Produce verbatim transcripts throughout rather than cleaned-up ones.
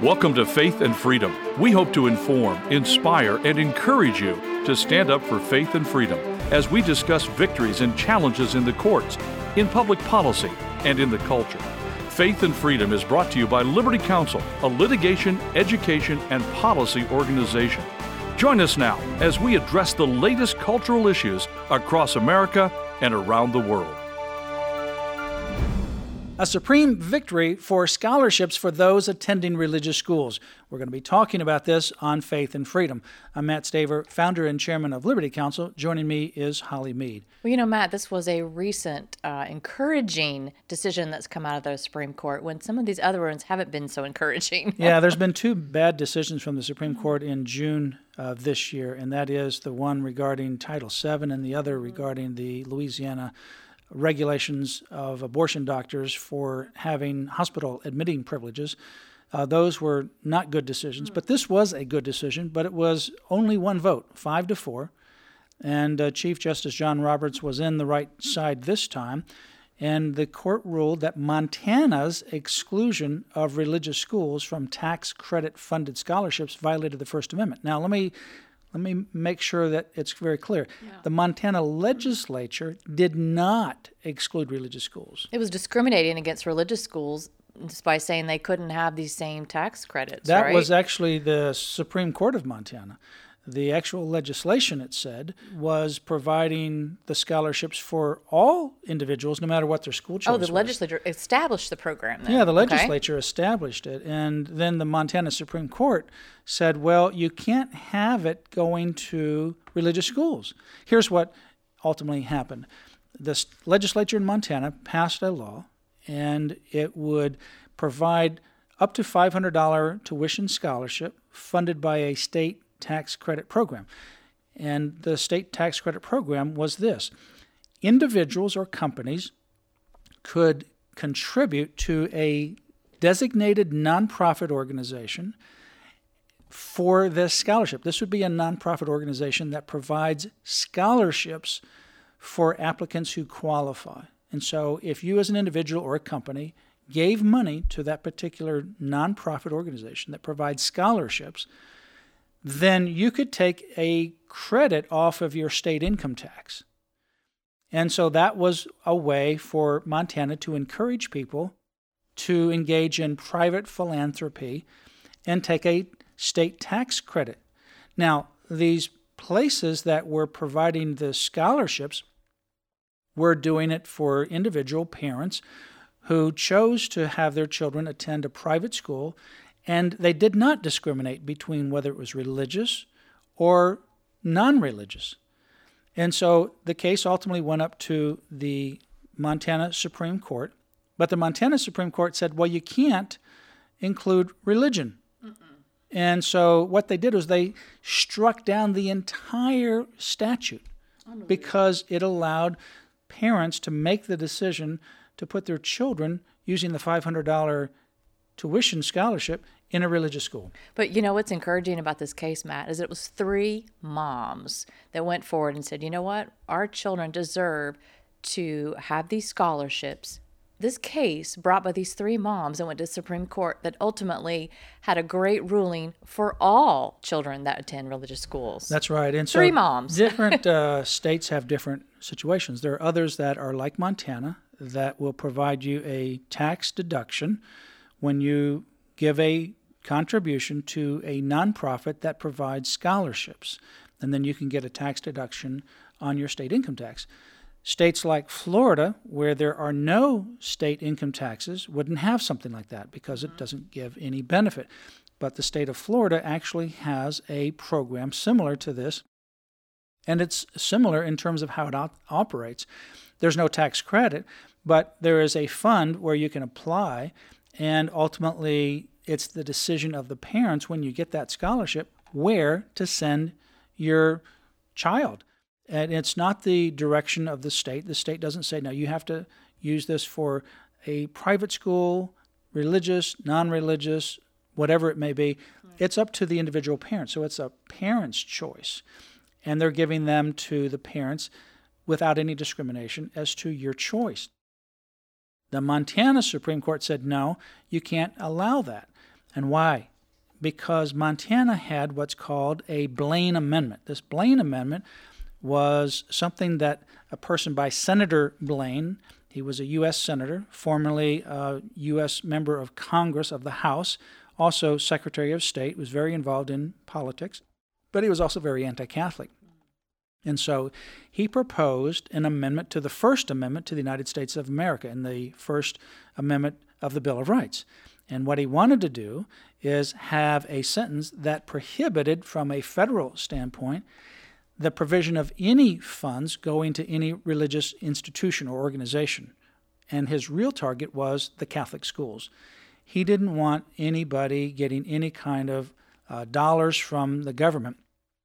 Welcome to Faith and Freedom. We hope to inform, inspire, and encourage you to stand up for faith and freedom as we discuss victories and challenges in the courts, in public policy, and in the culture. Faith and Freedom is brought to you by Liberty Counsel, a litigation, education, and policy organization. Join us now as we address the latest cultural issues across America and around the world. A supreme victory for scholarships for those attending religious schools. We're going to be talking about this on Faith and Freedom. I'm Matt Staver, founder and chairman of Liberty Counsel. Joining me is Holly Mead. Well, you know, Matt, this was a recent uh, encouraging decision that's come out of the Supreme Court when some of these other ones haven't been so encouraging. Yeah, there's been two bad decisions from the Supreme Court in June of this year, and that is the one regarding Title seven and the other regarding the Louisiana regulations of abortion doctors for having hospital admitting privileges. Uh, those were not good decisions, but this was a good decision, but it was only one vote, five to four. And uh, Chief Justice John Roberts was in the right side this time, and the court ruled that Montana's exclusion of religious schools from tax credit-funded scholarships violated the First Amendment. Now, let me Let me make sure that it's very clear. Yeah. The Montana legislature did not exclude religious schools. It was discriminating against religious schools just by saying they couldn't have these same tax credits, That right? was actually the Supreme Court of Montana. The actual legislation, it said, was providing the scholarships for all individuals, no matter what their school choice Oh, the was. legislature established the program then. Yeah, the Okay. legislature established it. And then the Montana Supreme Court said, well, you can't have it going to religious schools. Here's what ultimately happened. The legislature in Montana passed a law, and it would provide up to five hundred dollars tuition scholarship funded by a state tax credit program. And the state tax credit program was this. Individuals or companies could contribute to a designated nonprofit organization for this scholarship. This would be a nonprofit organization that provides scholarships for applicants who qualify. And so if you as an individual or a company gave money to that particular nonprofit organization that provides scholarships, then you could take a credit off of your state income tax. And so that was a way for Montana to encourage people to engage in private philanthropy and take a state tax credit. Now, these places that were providing the scholarships were doing it for individual parents who chose to have their children attend a private school, and they did not discriminate between whether it was religious or non-religious. And so the case ultimately went up to the Montana Supreme Court, but the Montana Supreme Court said, well, you can't include religion. Mm-mm. And so what they did was they struck down the entire statute because it allowed parents to make the decision to put their children using the five hundred dollars tuition scholarship in a religious school. But you know what's encouraging about this case, Matt, is it was three moms that went forward and said, you know what, our children deserve to have these scholarships. This case brought by these three moms and went to the Supreme Court that ultimately had a great ruling for all children that attend religious schools. That's right. And so three moms. different uh, states have different situations. There are others that are like Montana that will provide you a tax deduction when you give a contribution to a nonprofit that provides scholarships, and then you can get a tax deduction on your state income tax. States like Florida, where there are no state income taxes, wouldn't have something like that because it doesn't give any benefit. But the state of Florida actually has a program similar to this, and it's similar in terms of how it op- operates. There's no tax credit, but there is a fund where you can apply, and ultimately it's the decision of the parents when you get that scholarship where to send your child. And it's not the direction of the state. The state doesn't say, no, you have to use this for a private school, religious, non-religious, whatever it may be. It's up to the individual parent. So it's a parent's choice. And they're giving them to the parents without any discrimination as to your choice. The Montana Supreme Court said, no, you can't allow that. And why? because Montana had what's called a Blaine Amendment. This Blaine Amendment was something that a person by Senator Blaine, he was a U S Senator, formerly a U S member of Congress of the House, also Secretary of State, was very involved in politics, but he was also very anti-Catholic. And so he proposed an amendment to the First Amendment to the United States of America and the First Amendment of the Bill of Rights. And what he wanted to do is have a sentence that prohibited, from a federal standpoint, the provision of any funds going to any religious institution or organization. And his real target was the Catholic schools. He didn't want anybody getting any kind of uh, dollars from the government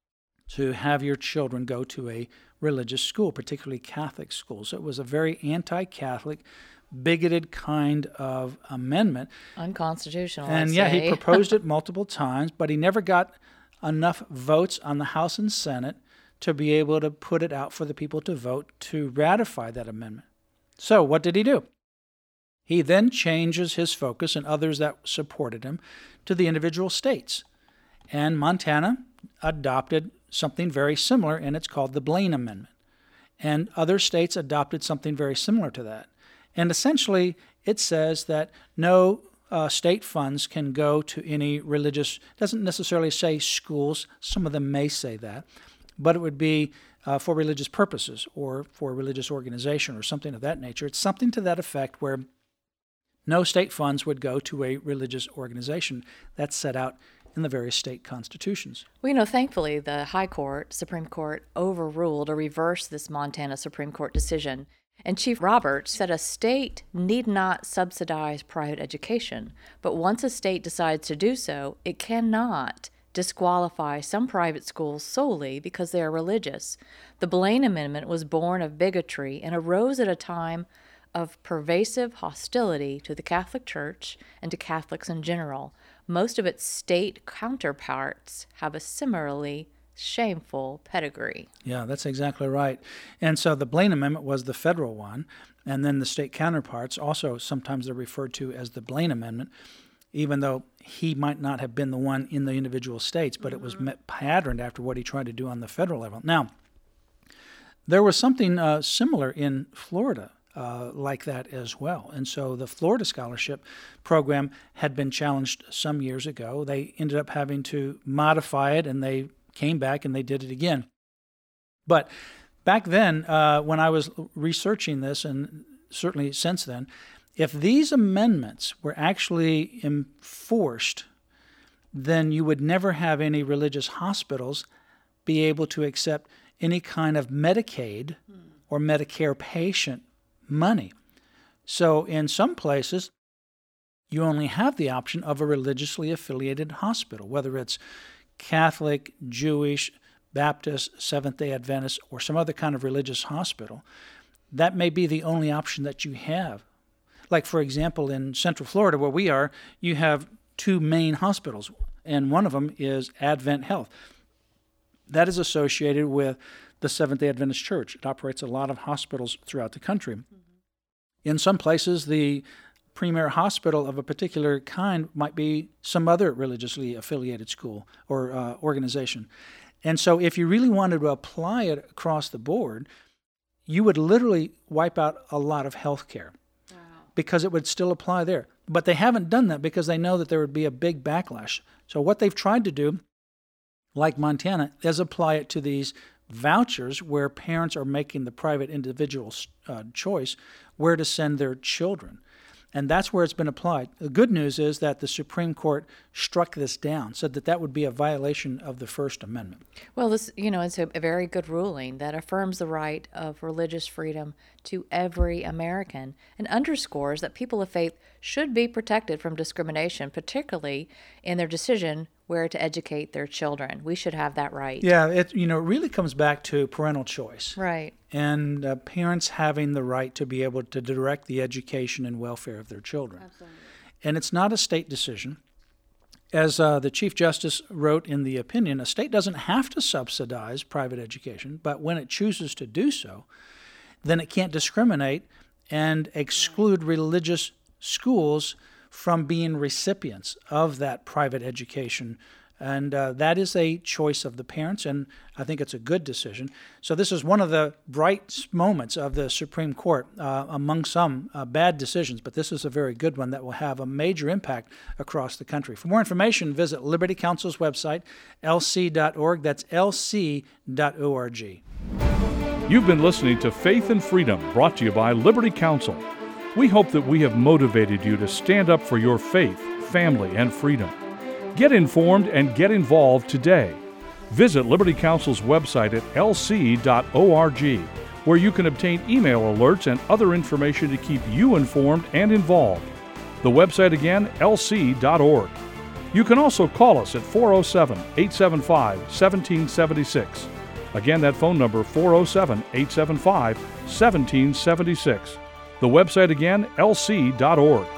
to have your children go to a religious school, particularly Catholic schools. So it was a very anti-Catholic, bigoted kind of amendment. Unconstitutional, And I'd yeah, say. he proposed it multiple times, but he never got enough votes on the House and Senate to be able to put it out for the people to vote to ratify that amendment. So what did he do? He then changes his focus, and others that supported him, to the individual states. And Montana adopted something very similar, and it's called the Blaine Amendment. And other states adopted something very similar to that. And essentially, it says that no uh, state funds can go to any religious, doesn't necessarily say schools, some of them may say that, but it would be uh, for religious purposes or for a religious organization or something of that nature. It's something to that effect where no state funds would go to a religious organization. That's set out in the various state constitutions. Well, you know, thankfully, the High Court, Supreme Court, overruled or reversed this Montana Supreme Court decision. And Chief Roberts said a state need not subsidize private education, but once a state decides to do so, it cannot disqualify some private schools solely because they are religious. The Blaine Amendment was born of bigotry and arose at a time of pervasive hostility to the Catholic Church and to Catholics in general. Most of its state counterparts have a similarly shameful pedigree. Yeah, that's exactly right. And so the Blaine Amendment was the federal one, and then the state counterparts, also sometimes they're referred to as the Blaine Amendment, even though he might not have been the one in the individual states, but mm-hmm. it was patterned after what he tried to do on the federal level. Now, there was something uh, similar in Florida. Uh, like that as well. And so the Florida Scholarship Program had been challenged some years ago. They ended up having to modify it, and they came back and they did it again. But back then, uh, when I was researching this, and certainly since then, if these amendments were actually enforced, then you would never have any religious hospitals be able to accept any kind of Medicaid or Medicare patient money. So in some places, you only have the option of a religiously affiliated hospital, whether it's Catholic, Jewish, Baptist, Seventh-day Adventist, or some other kind of religious hospital. That may be the only option that you have. Like, for example, in Central Florida, where we are, you have two main hospitals, and one of them is Advent Health. That is associated with the Seventh-day Adventist Church. It operates a lot of hospitals throughout the country. Mm-hmm. In some places, the premier hospital of a particular kind might be some other religiously affiliated school or uh, organization. And so if you really wanted to apply it across the board, you would literally wipe out a lot of health care wow. because it would still apply there. But they haven't done that because they know that there would be a big backlash. So what they've tried to do, like Montana, is apply it to these vouchers where parents are making the private individual uh, choice where to send their children. And that's where it's been applied. The good news is that the Supreme Court struck this down, said that that would be a violation of the First Amendment. Well, this, you know, it's a, a very good ruling that affirms the right of religious freedom to every American and underscores that people of faith should be protected from discrimination, particularly in their decision where to educate their children. We should have that right. Yeah, it you know it really comes back to parental choice. Right. And uh, parents having the right to be able to direct the education and welfare of their children. Absolutely. And it's not a state decision. As uh, the Chief Justice wrote in the opinion, a state doesn't have to subsidize private education, but when it chooses to do so, then it can't discriminate and exclude religious schools from being recipients of that private education. And uh, that is a choice of the parents, and I think it's a good decision. So this is one of the bright moments of the Supreme Court, uh, among some uh, bad decisions, but this is a very good one that will have a major impact across the country. For more information, visit Liberty Counsel's website, L C dot org. That's L C dot org. You've been listening to Faith and Freedom, brought to you by Liberty Counsel. We hope that we have motivated you to stand up for your faith, family, and freedom. Get informed and get involved today. Visit Liberty Counsel's website at L C dot org, where you can obtain email alerts and other information to keep you informed and involved. The website again, L C dot org. You can also call us at four oh seven, eight seven five, one seven seven six. Again, that phone number, four oh seven, eight seven five, one seven seven six. The website again, L C dot org.